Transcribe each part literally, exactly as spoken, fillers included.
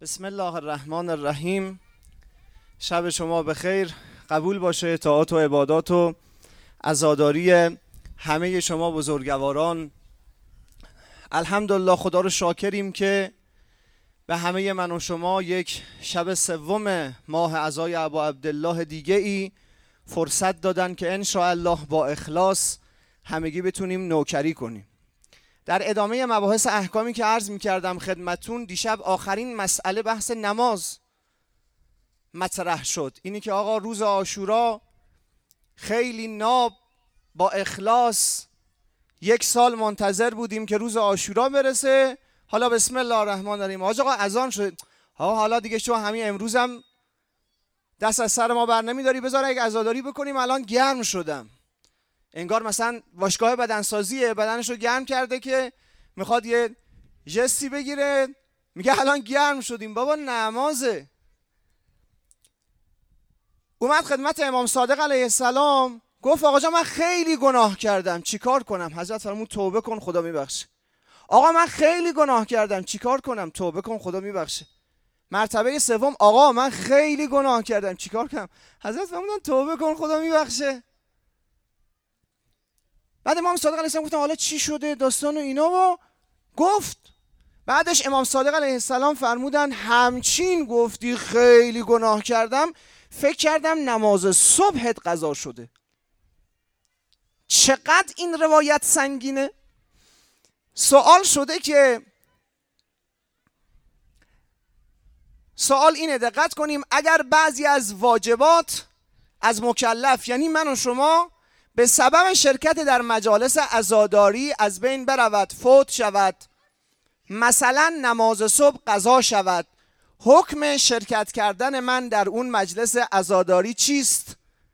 بسم الله الرحمن الرحیم. شب شما بخیر. قبول باشه اطاعت و عبادات و عزاداری همه شما بزرگواران. الحمدلله خدا رو شاکریم که به همه من و شما یک شب سوم ماه عزای ابا عبدالله دیگه ای فرصت دادن که ان شاء الله با اخلاص همگی بتونیم نوکری کنیم. در ادامه مباحث احکامی که عرض می‌کردم خدمتون، دیشب آخرین مسئله بحث نماز مطرح شد. اینی که آقا روز عاشورا خیلی ناب با اخلاص یک سال منتظر بودیم که روز عاشورا برسه. حالا بسم الله الرحمن الرحیم آقا اذان شد، ها حالا دیگه شو همین امروزم دست از سر ما بر نمیداری، بذار یک عزاداری بکنیم. الان گرم شدم، انگار مثلا باشگاه بدنسازیه، بدنشو گرم کرده که میخواد یه جستی بگیره، میگه الان گرم شدیم. بابا نمازه. اومد خدمت امام صادق علیه السلام، گفت آقا جان من خیلی گناه کردم، چیکار کنم؟ حضرت فرمود توبه کن خدا میبخشه. آقا من خیلی گناه کردم، چیکار کنم؟ توبه کن خدا میبخشه. مرتبه سوم، آقا من خیلی گناه کردم، چیکار کنم؟ حضرت فرمودن توبه کن خدا میبخشه. بعد امام صادق علیه السلام گفتن حالا چی شده داستان و اینا و گفت. بعدش امام صادق علیه السلام فرمودن همچین گفتی خیلی گناه کردم، فکر کردم نماز صبحت قضا شده. چقدر این روایت سنگینه. سوال شده که سوال اینه، دقت کنیم، اگر بعضی از واجبات از مکلف یعنی من و شما به سبب شرکت در مجالس عزاداری از بین برود، فوت شود، مثلا نماز صبح قضا شود، حکم شرکت کردن من در اون مجلس عزاداری چیست؟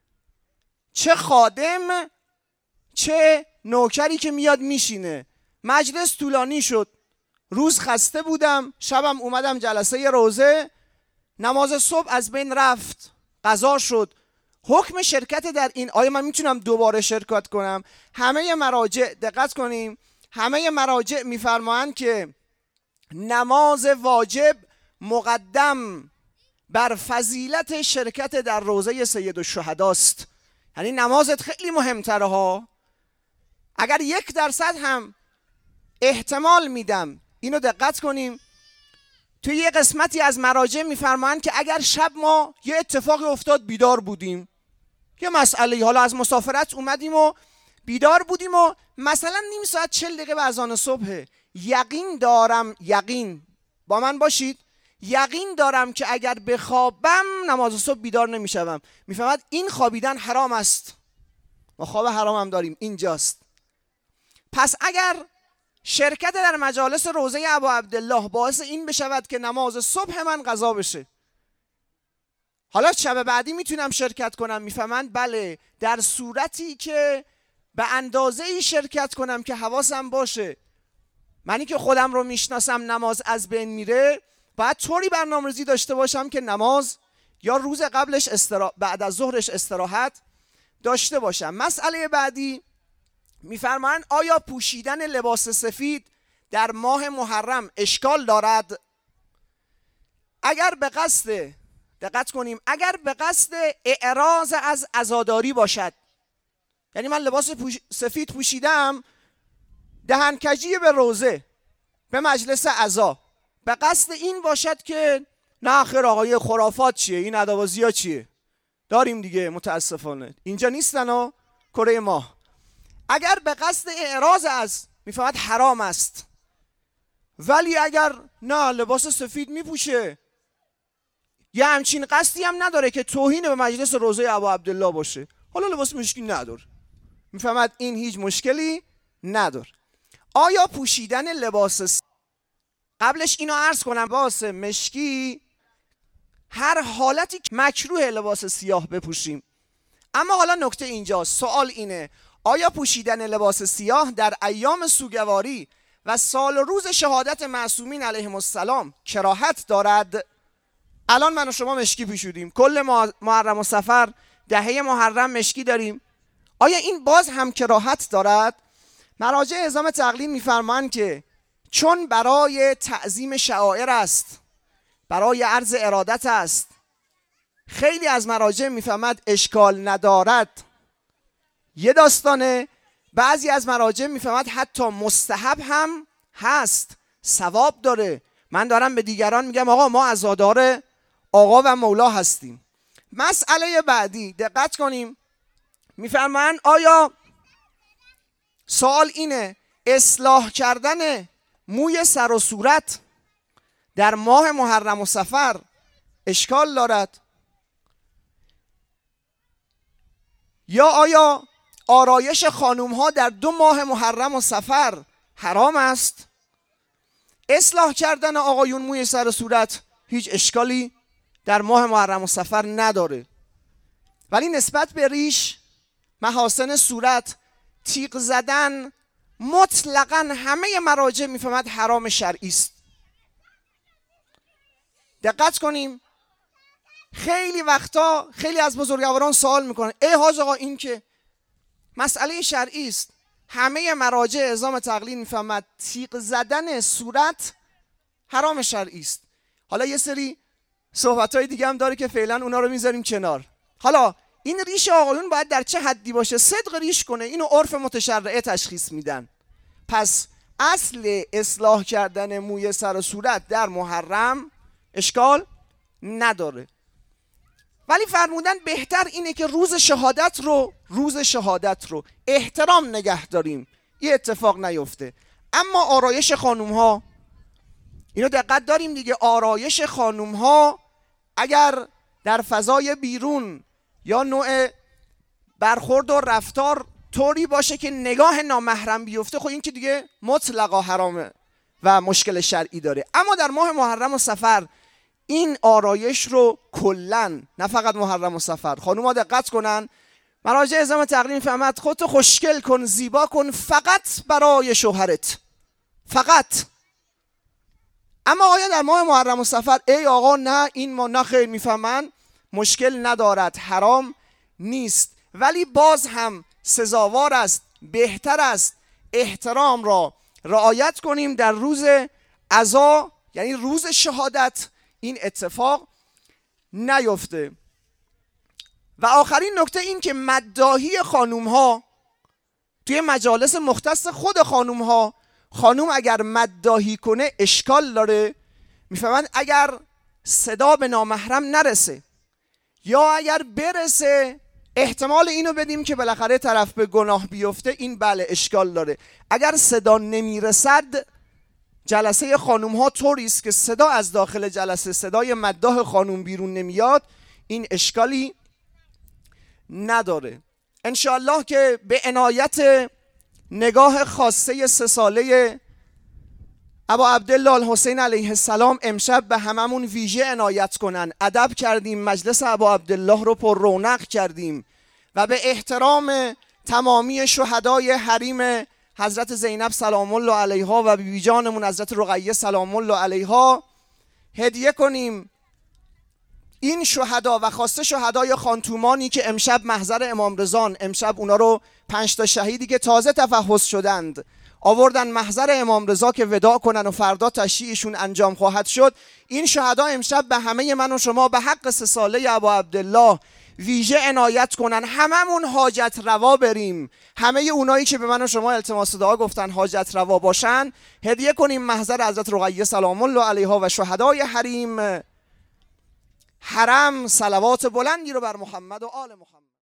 چه خادم چه نوکری که میاد میشینه. مجلس طولانی شد، روز خسته بودم، شبم اومدم جلسه روزه، نماز صبح از بین رفت، قضا شد، حکم شرکت در این آیا من میتونم دوباره شرکت کنم؟ همه مراجع دقت کنیم، همه مراجع میفرمایند که نماز واجب مقدم بر فضیلت شرکت در روزه سید الشهدا است. یعنی نمازت خیلی مهمتره ها. اگر یک درصد هم احتمال میدم، اینو دقت کنیم، توی یه قسمتی از مراجع میفرمایند که اگر شب ما یه اتفاقی افتاد بیدار بودیم، یه مسئله، حالا از مسافرت اومدیم و بیدار بودیم و مثلا نیم ساعت چل دقیقه به اذان صبح، یقین دارم، یقین با من باشید، یقین دارم که اگر بخوابم نماز صبح بیدار نمیشم. میفهمد این خوابیدن حرام است، ما خواب حرام هم داریم، اینجاست. پس اگر شرکت در مجالس روزه ابا عبدالله باعث این بشود که نماز صبح من قضا بشه، حالا شب بعدی میتونم شرکت کنم، میفهمند بله، در صورتی که به اندازه ای شرکت کنم که حواسم باشه. منی که خودم رو میشناسم نماز از بین میره، باید طوری برنامه‌ریزی داشته باشم که نماز یا روز قبلش استرا... بعد از ظهرش استراحت داشته باشم. مسئله بعدی میفرمایند آیا پوشیدن لباس سفید در ماه محرم اشکال دارد؟ اگر به قصد، دقت کنیم، اگر به قصد اعراض از عزاداری باشد، یعنی من لباس پوش... سفید پوشیدم، دهنکجی به روزه، به مجلس عزا، به قصد این باشد که نه خیر آقای خرافات چیه، این ادابازی ها چیه، داریم دیگه متاسفانه اینجا نیستن ها، کره ماه. اگر به قصد اعراض از، میفهمد حرام است. ولی اگر نه لباس سفید میپوشه، یه همچین قصدی هم نداره که توهین به مجلس روزه ابا عبدالله باشه، حالا لباس مشکی نداره، میفهمد این هیچ مشکلی نداره. آیا پوشیدن لباس س... قبلش اینو عرض کنم، لباس مشکی هر حالتی مکروه لباس سیاه بپوشیم. اما حالا نکته اینجاست، سوال اینه آیا پوشیدن لباس سیاه در ایام سوگواری و سال و روز شهادت معصومین علیهم السلام کراهت دارد؟ الان من و شما مشکی پوشیدیم، کل محرم و صفر دهه محرم مشکی داریم، آیا این باز هم کراهت دارد؟ مراجع اعظام تقلید میفرمایند که چون برای تعظیم شعائر است، برای عرض ارادت است. خیلی از مراجع میفهمد اشکال ندارد، یه داستانه. بعضی از مراجع میفهمد حتی مستحب هم هست، ثواب داره. من دارم به دیگران میگم آقا ما عزادار آقا و مولا هستیم. مسئله بعدی دقت کنیم، میفرمایند آیا سوال اینه اصلاح کردن موی سر و صورت در ماه محرم و صفر اشکال دارد، یا آیا آرایش خانوم ها در دو ماه محرم و صفر حرام است؟ اصلاح کردن آقایون موی سر و صورت هیچ اشکالی در ماه محرم و صفر نداره، ولی نسبت به ریش، محاسن صورت، تیغ زدن مطلقاً همه مراجع میفهمد حرام شرعی است. دقت کنیم، خیلی وقتا خیلی از بزرگواران سوال میکنن ای حاج آقا این که مسئله شرعی است، همه مراجع اعزام تقلید میفهمد تیغ زدن صورت حرام شرعی است. حالا یه سری صحبت‌های دیگه هم داره که فعلا اونا رو میذاریم کنار. حالا این ریش آقایون باید در چه حدی باشه؟ صدق ریش کنه، اینو عرف متشرعه تشخیص میدن. پس اصل اصلاح کردن موی سر و صورت در محرم اشکال نداره، ولی فرمودن بهتر اینه که روز شهادت رو روز شهادت رو احترام نگه داریم، یه اتفاق نیفته. اما آرایش خانوم ها، اینو دقت داریم دیگه، آرایش خانوم ها اگر در فضای بیرون یا نوع برخورد و رفتار طوری باشه که نگاه نامحرم بیفته، خب این که دیگه مطلقا حرامه و مشکل شرعی داره. اما در ماه محرم و صفر این آرایش رو کلن، نه فقط محرم و صفر، خانوما دقت کنن، مراجع اعزام تقلید فهمد خودتو خوشگل کن، زیبا کن فقط برای شوهرت، فقط. اما آیا در ماه محرم و صفر ای آقا نه این ما نه خیر، میفهمن مشکل ندارد، حرام نیست، ولی باز هم سزاوار است، بهتر است احترام را رعایت کنیم در روز عزا، یعنی روز شهادت این اتفاق نیفته. و آخرین نکته این که مداحی خانوم ها توی مجالس مختص خود خانوم ها، خانوم اگر مداحی کنه اشکال داره. میفهمند اگر صدا به نامحرم نرسه یا اگر برسه احتمال اینو بدیم که بالاخره طرف به گناه بیفته، این بله اشکال داره. اگر صدا نمیرسد، جلسه خانوم ها طوری است که صدا از داخل جلسه، صدای مداح خانوم بیرون نمیاد، این اشکالی نداره. انشاءالله که به عنایت نگاه خاصه سه ساله ابا عبدالله الحسین علیه السلام امشب به هممون ویژه عنایت کنن. ادب کردیم، مجلس ابا عبدالله رو پر رونق کردیم و به احترام تمامی شهدای حریم حضرت زینب سلام الله علیها و بیبی جانمون حضرت رقیه سلام الله علیها هدیه کنیم این شهدا و خاصه شهدای خانتومانی که امشب محضر امام رضا، امشب اونا رو پنج تا شهیدی که تازه تفحص شدند آوردن محضر امام رضا که وداع کنن و فردا تشییعشون انجام خواهد شد. این شهدا امشب به همه من و شما به حق سه ساله ابا عبدالله ویژه عنایت کنن، هممون حاجت روا بریم، همه اونایی که به من و شما التماس دعا گفتن حاجت روا باشن هدیه کنیم محضر حضرت رقیه سلام الله علیها و شهدای حریم حرم. صلوات بلندی رو بر محمد و آل محمد.